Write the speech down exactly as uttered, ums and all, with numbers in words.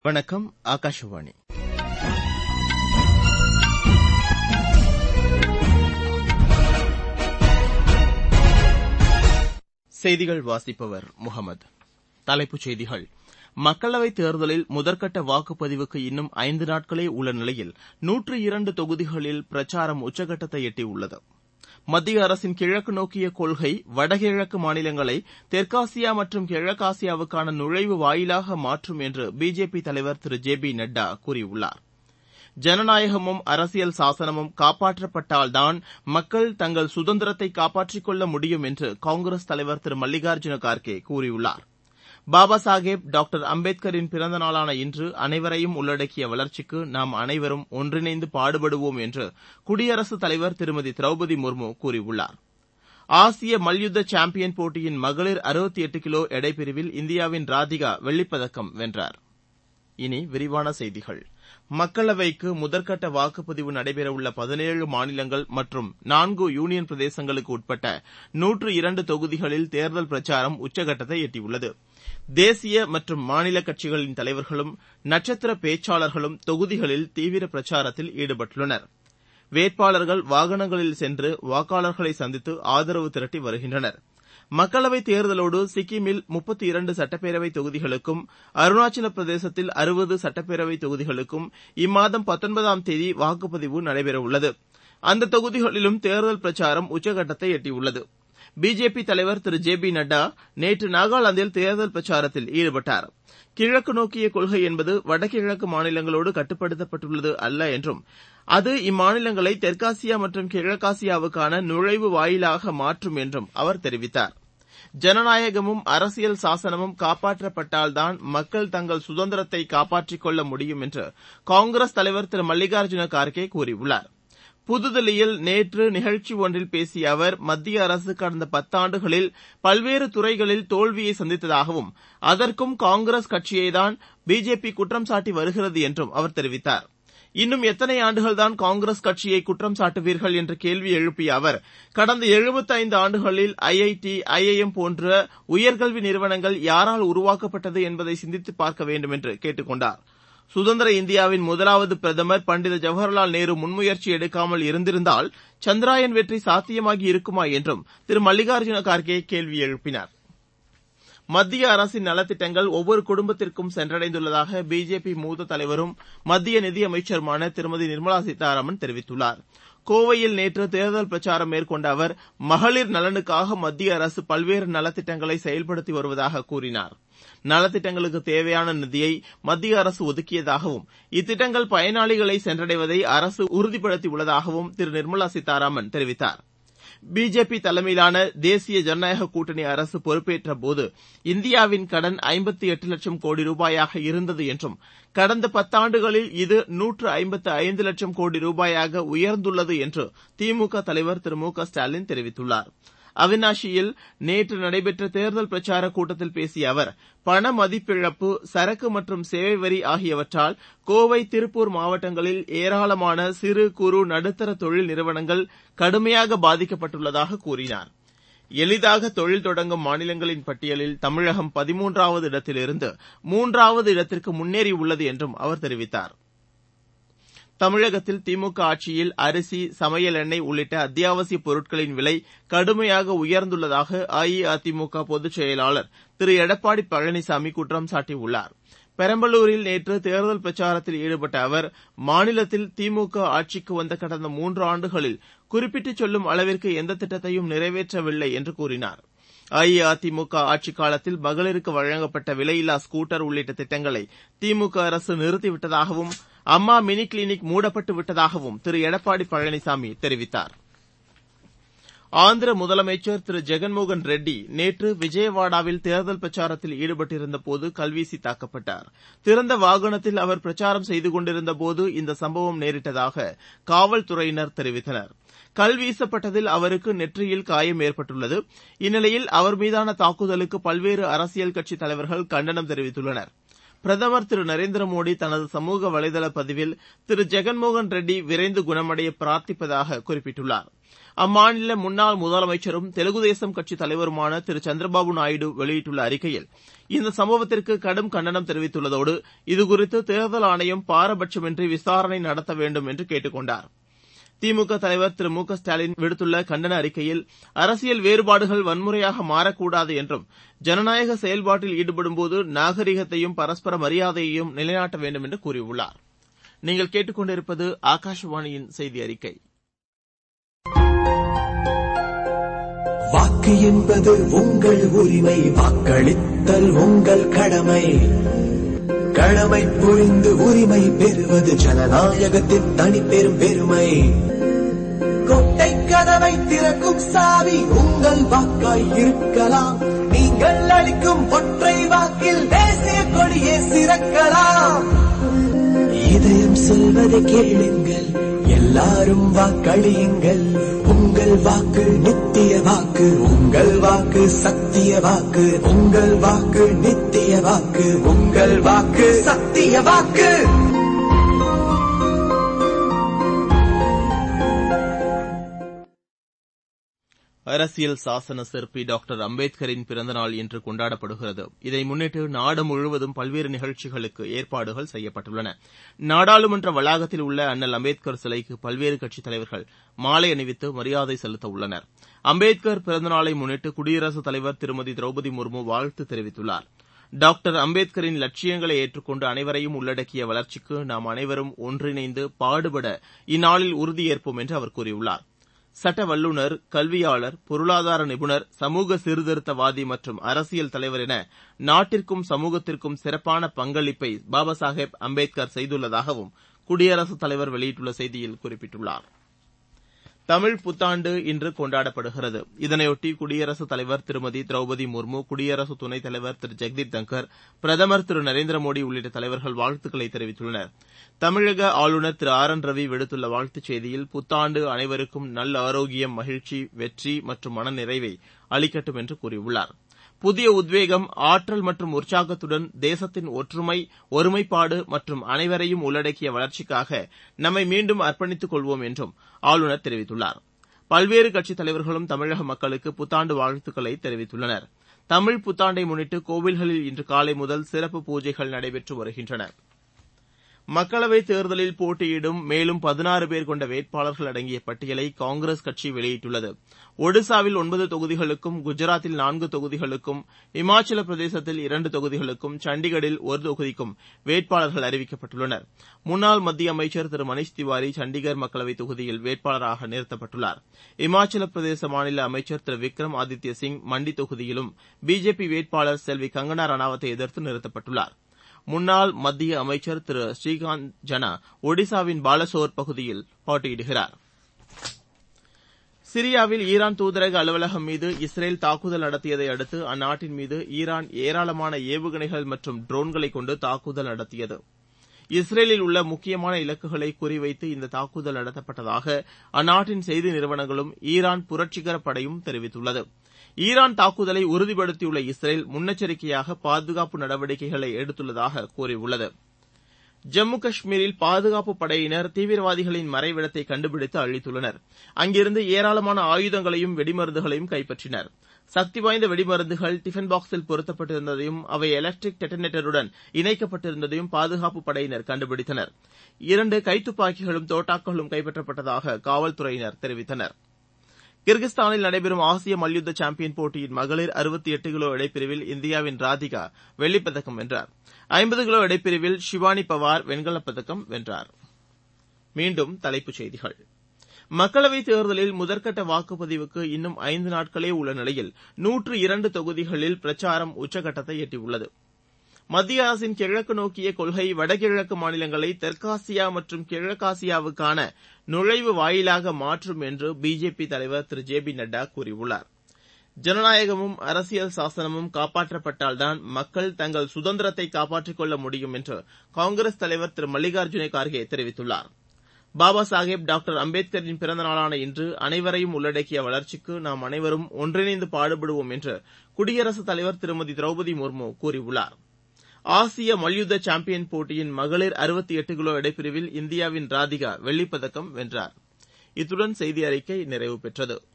வணக்கம். ஆகாஷவாணி. செய்திகள் வாசிப்பவர் முகமது. தலைப்புச் செய்திகள். மக்களவைத் தேர்தலில் முதற்கட்ட வாக்குப்பதிவுக்கு இன்னும் ஐந்து நாட்களே உள்ள நிலையில் நூற்று இரண்டு தொகுதிகளில் பிரச்சாரம் உச்சகட்டத்தை எட்டியுள்ளது. மத்திய அரசின் கிழக்கு நோக்கிய கொள்கை வடகிழக்கு மாநிலங்களை தெற்காசியா மற்றும் கிழக்காசியாவுக்கான நுழைவு வாயிலாக மாற்றும் என்று பிஜேபி தலைவர் திரு ஜே பி நட்டா கூறியுள்ளார். ஜனநாயகமும் அரசியல் சாசனமும் காப்பாற்றப்பட்டால்தான் மக்கள் தங்கள் சுதந்திரத்தை காப்பாற்றிக் கொள்ள முடியும் என்று காங்கிரஸ் தலைவர் திரு மல்லிகார்ஜுன கார்கே கூறியுள்ளார். பாபா சாஹேப் டாக்டர் அம்பேத்கரின் பிறந்த நாளான இன்று அனைவரையும் உள்ளடக்கிய வளர்ச்சிக்கு நாம் அனைவரும் ஒன்றிணைந்து பாடுபடுவோம் என்று குடியரசுத் தலைவர் திருமதி திரௌபதி முர்மு கூறியுள்ளார். ஆசிய மல்யுத்த சாம்பியன் போட்டியின் மகளிர் அறுபத்தி எட்டு கிலோ எடை பிரிவில் இந்தியாவின் ராதிகா வெள்ளிப்பதக்கம் வென்றார். இனி விரிவான செய்திகள். மக்களவைக்கு முதற்கட்ட வாக்குப்பதிவு நடைபெறவுள்ள பதினேழு மாநிலங்கள் மற்றும் நான்கு யூனியன் பிரதேசங்களுக்கு உட்பட்ட நூற்று இரண்டு தொகுதிகளில் தேர்தல் பிரச்சாரம் உச்சகட்டத்தை எட்டியுள்ளது. தேசிய மற்றும் மாநில கட்சிகளின் தலைவர்களும் நட்சத்திர பேச்சாளர்களும் தொகுதிகளில் தீவிர பிரச்சாரத்தில் ஈடுபட்டுள்ளனர். வேட்பாளர்கள் வாகனங்களில் சென்று வாக்காளர்களை சந்தித்து ஆதரவு திரட்டி வருகின்றனர். மக்களவைத் தேர்தலோடு சிக்கிமில் முப்பத்தி இரண்டு சட்டப்பேரவைத் தொகுதிகளுக்கும் அருணாச்சல பிரதேசத்தில் அறுபது சட்டப்பேரவைத் தொகுதிகளுக்கும் இம்மாதம் பத்தொன்பதாம் தேதி வாக்குப்பதிவு நடைபெறவுள்ளது. அந்த தொகுதிகளிலும் தேர்தல் பிரச்சாரம் உச்சகட்டத்தை எட்டியுள்ளது. பிஜேபி தலைவர் திரு ஜே பி நட்டா நேற்று நாகாலாந்தில் தேர்தல் பிரச்சாரத்தில் ஈடுபட்டார். கிழக்கு நோக்கிய கொள்கை என்பது வடகிழக்கு மாநிலங்களோடு கட்டுப்படுத்தப்பட்டுள்ளது அல்ல என்றும் அது இம்மாநிலங்களை தெற்காசியா மற்றும் கிழக்காசியாவுக்கான நுழைவு வாயிலாக மாற்றும் என்றும் அவர் தெரிவித்தார். ஜனநாயகமும் அரசியல் சாசனமும் காப்பாற்றப்பட்டால்தான் மக்கள் தங்கள் சுதந்திரத்தை காப்பாற்றிக் கொள்ள முடியும் என்று காங்கிரஸ் தலைவர் திரு மல்லிகார்ஜுன கார்கே கூறியுள்ளார். புதுதில்லியில் நேற்று நிகழ்ச்சி ஒன்றில் பேசிய அவர் மத்திய அரசு கடந்த பத்தாண்டுகளில் பல்வேறு துறைகளில் தோல்வியை சந்தித்ததாகவும் அதற்கும் காங்கிரஸ் கட்சியைதான் பிஜேபி குற்றம் சாட்டி வருகிறது என்றும் அவர் தெரிவித்தார். இன்னும் எத்தனை ஆண்டுகள்தான் காங்கிரஸ் கட்சியை குற்றம் சாட்டுவீர்கள் என்ற கேள்வி எழுப்பிய அவர் கடந்த எழுபத்தைந்து ஆண்டுகளில் ஐ ஐ டி ஐ ஐ எம் போன்ற உயர்கல்வி நிறுவனங்கள் யாரால் உருவாக்கப்பட்டது என்பதை சிந்தித்துப் பார்க்க வேண்டும் என்று கேட்டுக் கொண்டார். சுதந்திர இந்தியாவின் முதலாவது பிரதமர் பண்டித ஜவஹர்லால் நேரு முன்முயற்சி எடுக்காமல் இருந்திருந்தால் சந்திராயன் வெற்றி சாத்தியமாகி இருக்குமா என்றும் திரு மல்லிகார்ஜுன கார்கே கேள்வி எழுப்பினார். மத்திய அரசின் நலத்திட்டங்கள் ஒவ்வொரு குடும்பத்திற்கும் சென்றடைந்துள்ளதாக பிஜேபி மூத்த தலைவரும் மத்திய நிதியமைச்சருமான திருமதி நிர்மலா சீதாராமன் தெரிவித்துள்ளார். கோவையில் நேற்று தேர்தல் பிரச்சாரம் மேற்கொண்ட அவர் மகளிர் நலனுக்காக மத்திய அரசு பல்வேறு நலத்திட்டங்களை செயல்படுத்தி வருவதாக கூறினார். நலத்திட்டங்களுக்கு தேவையான நிதியை மத்திய அரசு ஒதுக்கியதாகவும் இத்திட்டங்கள் பயனாளிகளை சென்றடைவதை அரசு உறுதிப்படுத்தியுள்ளதாகவும் திரு நிர்மலா சீதாராமன் தெரிவித்தார். பிஜேபி தலைமையிலான தேசிய ஜனநாயக கூட்டணி அரசு பொறுப்பேற்றபோது இந்தியாவின் கடன் ஐம்பத்தி எட்டு லட்சம் கோடி ரூபாயாக இருந்தது என்றும் கடந்த பத்தாண்டுகளில் இது நூற்று ஐம்பத்து ஐந்து லட்சம் கோடி ரூபாயாக உயர்ந்துள்ளது என்று திமுக தலைவர் திரு மு க ஸ்டாலின் தெரிவித்துள்ளார். அவினாஷியில் நேற்று நடைபெற்ற தேர்தல் பிரச்சார கூட்டத்தில் பேசிய அவர் பண மதிப்பிழப்பு, சரக்கு மற்றும் சேவை வரி ஆகியவற்றால் கோவை, திருப்பூர் மாவட்டங்களில் ஏராளமான சிறு குறு நடுத்தர தொழில் நிறுவனங்கள் கடுமையாக பாதிக்கப்பட்டுள்ளதாக கூறினார். எளிதாக தொழில் தொடங்கும் மாநிலங்களின் பட்டியலில் தமிழகம் பதிமூன்றாவது இடத்திலிருந்து மூன்றாவது இடத்திற்கு முன்னேறியுள்ளது என்றும் அவர் தெரிவித்தார். தமிழகத்தில் திமுக ஆட்சியில் அரிசி, சமையல் எண்ணெய் உள்ளிட்ட அத்தியாவசிய பொருட்களின் விலை கடுமையாக உயர்ந்துள்ளதாக அஇஅதிமுக பொதுச் செயலாளர் திரு எடப்பாடி பழனிசாமி குற்றம் சாட்டியுள்ளார். பெரம்பலூரில் நேற்று தேர்தல் பிரச்சாரத்தில் ஈடுபட்ட அவர் மாநிலத்தில் திமுக ஆட்சிக்கு வந்த கடந்த மூன்று ஆண்டுகளில் குறிப்பிட்டுச் சொல்லும் அளவிற்கு எந்த திட்டத்தையும் நிறைவேற்றவில்லை என்று கூறினார். அஇஅதிமுக ஆட்சிக் காலத்தில் மகளிருக்கு வழங்கப்பட்ட விலையில்லா ஸ்கூட்டர் உள்ளிட்ட திட்டங்களை திமுக அரசு நிறுத்திவிட்டதாகவும் அம்மா மினி கிளினிக் மூடப்பட்டு விட்டதாகவும் திரு எடப்பாடி பழனிசாமி தெரிவித்தார். ஆந்திர முதலமைச்சர் திரு ஜெகன்மோகன் ரெட்டி நேற்று விஜயவாடாவில் தேர்தல் பிரச்சாரத்தில் ஈடுபட்டிருந்தபோது கல்வீசி தாக்கப்பட்டார். திறந்த வாகனத்தில் அவர் பிரச்சாரம் செய்து கொண்டிருந்தபோது இந்த சம்பவம் நேரிட்டதாக காவல்துறையினர் தெரிவித்தனர். கல் வீசப்பட்டதில் அவருக்கு நெற்றியில் காயம் ஏற்பட்டுள்ளது. இந்நிலையில் அவர் மீதான தாக்குதலுக்கு பல்வேறு அரசியல் கட்சித் தலைவர்கள் கண்டனம் தெரிவித்துள்ளனர். பிரதமர் திரு நரேந்திர மோடி தனது சமூக வலைதள பதிவில் திரு ஜெகன்மோகன் ரெட்டி விரைந்து குணமடைய பிரார்த்திப்பதாக குறிப்பிட்டுள்ளார். அம்மாநில முன்னாள் முதலமைச்சரும் தெலுங்கு தேசம் கட்சித் தலைவருமான திரு சந்திரபாபு நாயுடு வெளியிட்டுள்ள அறிக்கையில் இந்த சம்பவத்திற்கு கடும் கண்டனம் தெரிவித்துள்ளதோடு இதுகுறித்து தேர்தல் ஆணையம் பாரபட்சமின்றி விசாரணை நடத்த வேண்டும் என்று கேட்டுக் கொண்டார். திமுக தலைவர் திரு மு க ஸ்டாலின் விடுத்துள்ள கண்டன அறிக்கையில் அரசியல் வேறுபாடுகள் வன்முறையாக மாறக்கூடாது என்றும் ஜனநாயக செயல்பாட்டில் ஈடுபடும்போது நாகரிகத்தையும் பரஸ்பர மரியாதையையும் நிலைநாட்ட வேண்டும் என்று கூறியுள்ளார். நீங்கள் கேட்டுக் கொண்டிருப்பது ஆகாஷவாணியின் செய்தி அறிக்கை. வாக்கு என்பது உங்கள் உரிமை, வாக்களித்தல் உங்கள் கடமை. கடமை புரிந்து உரிமை பெறுவது ஜனநாயகத்தின் தனிப்பெரும் பெருமை. கொட்டை கதவை திறக்கும் சாவி உங்கள் வாக்காய் இருக்கலாம். நீங்கள் அளிக்கும் ஒற்றை வாக்கில் தேசிய கொடியே சிறக்கலாம். இதயம் சொல்வதை கேளுங்கள், எல்லாரும் வாக்களியுங்கள். உங்கள் வாக்கு நித்திய வாக்கு, உங்கள் வாக்கு சத்திய வாக்கு. உங்கள் வாக்கு நித்திய வாக்கு, உங்கள் வாக்கு சத்திய வாக்கு. அரசியல் சாசன சிற்பி டாக்டர் அம்பேத்கரின் பிறந்தநாள் இன்று கொண்டாடப்படுகிறது. இதை முன்னிட்டு நாடு முழுவதும் பல்வேறு நிகழ்ச்சிகளுக்கு ஏற்பாடுகள் செய்யப்பட்டுள்ளன. நாடாளுமன்ற வளாகத்தில் உள்ள அண்ணல் அம்பேத்கர் சிலைக்கு பல்வேறு கட்சித் தலைவர்கள் மாலை அணிவித்து மரியாதை செலுத்த உள்ளனர். அம்பேத்கர் பிறந்தநாளை முன்னிட்டு குடியரசுத் தலைவர் திருமதி திரௌபதி முர்மு வாழ்த்து தெரிவித்துள்ளார். டாக்டர் அம்பேத்கரின் லட்சியங்களை ஏற்றுக்கொண்டு அனைவரையும் உள்ளடக்கிய வளர்ச்சிக்கு நாம் அனைவரும் ஒன்றிணைந்து பாடுபட இந்நாளில் உறுதியேற்போம் என்று அவர் கூறியுள்ளார். சட்ட வல்லுநர், கல்வியாளர், பொருளாதார நிபுணர், சமூக சீர்திருத்தவாதி மற்றும் அரசியல் தலைவர் என நாட்டிற்கும் சமூகத்திற்கும் சிறப்பான பங்களிப்பை பாபா சாஹேப் அம்பேத்கர் செய்துள்ளதாகவும் குடியரசுத் தலைவர் வெளியிட்டுள்ள செய்தியில் குறிப்பிட்டுள்ளார். தமிழ் புத்தாண்டு இன்று கொண்டாடப்படுகிறது. இதனையொட்டி குடியரசுத் தலைவர் திருமதி திரௌபதி முர்மு, குடியரசு துணைத் தலைவர் திரு ஜெக்தீப் தங்கர், பிரதமர் திரு நரேந்திர மோடி உள்ளிட்ட தலைவர்கள் வாழ்த்துக்களை தெரிவித்துள்ளனர். தமிழக ஆளுநர் திரு ஆர் என் ரவி விடுத்துள்ள வாழ்த்துச் செய்தியில் புத்தாண்டு அனைவருக்கும் நல்ல ஆரோக்கியம், மகிழ்ச்சி, வெற்றி மற்றும் மனநிறைவை அளிக்கட்டும் என்று கூறியுள்ளார். புதிய உத்வேகம், ஆற்றல் மற்றும் உற்சாகத்துடன் தேசத்தின் ஒற்றுமை, ஒருமைப்பாடு மற்றும் அனைவரையும் உள்ளடக்கிய வளர்ச்சிக்காக நம்மை மீண்டும் அர்ப்பணித்துக் கொள்வோம் என்றும் ஆளுநர் தெரிவித்துள்ளார். பல்வேறு கட்சித் தலைவர்களும் தமிழக மக்களுக்கு புத்தாண்டு வாழ்த்துக்களை தெரிவித்துள்ளனர். தமிழ் புத்தாண்டை முன்னிட்டு கோவில்களில் இன்று காலை முதல் சிறப்பு பூஜைகள் நடைபெற்று வருகின்றன. மக்களவைத் தேர்தலில் போட்டியிடும் மேலும் பதினாறு பேர் கொண்ட வேட்பாளர்கள் அடங்கிய பட்டியலை காங்கிரஸ் கட்சி வெளியிட்டுள்ளது. ஒடிசாவில் ஒன்பது தொகுதிகளுக்கும், குஜராத்தில் நான்கு தொகுதிகளுக்கும், இமாச்சல பிரதேசத்தில் இரண்டு தொகுதிகளுக்கும், சண்டிகரில் ஒரு தொகுதிக்கும் வேட்பாளர்கள் அறிவிக்கப்பட்டுள்ளனர். முன்னாள் மத்திய அமைச்சர் திரு மணீஷ் திவாரி சண்டிகர் மக்களவைத் தொகுதியில் வேட்பாளராக நிறுத்தப்பட்டுள்ளார். இமாச்சல பிரதேச மாநில அமைச்சர் திரு விக்ரம் ஆதித்ய சிங் மண்டி தொகுதியிலும் பிஜேபி வேட்பாளர் செல்வி கங்கனா ரணாவத்தை எதிர்த்து நிறுத்தப்பட்டுள்ளார். முன்னாள் மத்திய அமைச்சர் திரு ஸ்ரீகாந்த் ஜனா ஒடிசாவின் பாலசோர் பகுதியில் போட்டியிடுகிறார். சிரியாவில் ஈரான் தூதரக அலுவலகம் மீது இஸ்ரேல் தாக்குதல் நடத்தியதை அடுத்து அந்நாட்டின் மீது ஈரான் ஏராளமான ஏவுகணைகள் மற்றும் ட்ரோன்களை கொண்டு தாக்குதல் நடத்தியது. இஸ்ரேலில் உள்ள முக்கியமான இலக்குகளை குறிவைத்து இந்த தாக்குதல் நடத்தப்பட்டதாக அந்நாட்டின் செய்தி நிறுவனங்களும் ஈரான் புரட்சிகர படையும் தெரிவித்துள்ளது. ஈரான் தாக்குதலை உறுதிப்படுத்தியுள்ள இஸ்ரேல் முன்னெச்சரிக்கையாக பாதுகாப்பு நடவடிக்கைகளை எடுத்துள்ளதாக கூறியுள்ளது. ஜம்மு காஷ்மீரில் பாதுகாப்புப் படையினர் தீவிரவாதிகளின் மறைவிடத்தை கண்டுபிடித்து அழித்துள்ளனர். அங்கிருந்து ஏராளமான ஆயுதங்களையும் வெடிமருந்துகளையும் கைப்பற்றினர். சக்தி வாய்ந்த வெடிமருந்துகள் டிஃபன் பாக்ஸில் பொருத்தப்பட்டிருந்ததையும் அவை எலக்ட்ரிக் டெட்டனேட்டருடன் இணைக்கப்பட்டிருந்ததையும் பாதுகாப்புப் படையினர் கண்டுபிடித்தனர். இரண்டு கைத்துப்பாக்கிகளும் தோட்டாக்களும் கைப்பற்றப்பட்டதாக காவல்துறையினர் தெரிவித்தனர். கிர்கிஸ்தானில் நடைபெறும் ஆசிய மல்யுத்த சாம்பியன் போட்டியின் மகளிர் அறுபத்தி எட்டு கிலோ எடைப்பிரிவில் இந்தியாவின் ராதிகா வெள்ளிப்பதக்கம் வென்றார். ஐம்பது கிலோ எடைப்பிரிவில் ஷிவானி பவார் வெண்கலப் பதக்கம் வென்றார். மீண்டும் தலைப்புச் செய்திகள். மக்களவைத் தேர்தலில் முதற்கட்ட வாக்குப்பதிவுக்கு இன்னும் ஐந்து நாட்களே உள்ள நிலையில் நூற்று இரண்டு தொகுதிகளில் பிரச்சாரம் உச்சகட்டத்தை எட்டியுள்ளது. மத்திய அரசின் கிழக்கு நோக்கிய கொள்கை வடகிழக்கு மாநிலங்களை தெற்காசியா மற்றும் கிழக்காசியாவுக்கான நுழைவு வாயிலாக மாற்றும் என்று பிஜேபி தலைவர் திரு ஜே பி நட்டா கூறியுள்ளார். ஜனநாயகமும் அரசியல் சாசனமும் காப்பாற்றப்பட்டால்தான் மக்கள் தங்கள் சுதந்திரத்தை காப்பாற்றிக் கொள்ள முடியும் என்று காங்கிரஸ் தலைவர் திரு மல்லிகார்ஜுன கார்கே தெரிவித்துள்ளார். பாபா சாஹேப் டாக்டர் அம்பேத்கரின் பிறந்த நாளான இன்று அனைவரையும் உள்ளடக்கிய வளர்ச்சிக்கு நாம் அனைவரும் ஒன்றிணைந்து பாடுபடுவோம் என்று குடியரசுத் தலைவர் திருமதி திரௌபதி முர்மு கூறியுள்ளார். ஆசிய மல்யுத்த சாம்பியன் போட்டியின் மகளிர் அறுபத்தி எட்டு கிலோ எடைப்பிரிவில் இந்தியாவின் ராதிகா வெள்ளிப்பதக்கம் வென்றார். இத்துடன் செய்தி அறிக்கை நிறைவு பெற்றது.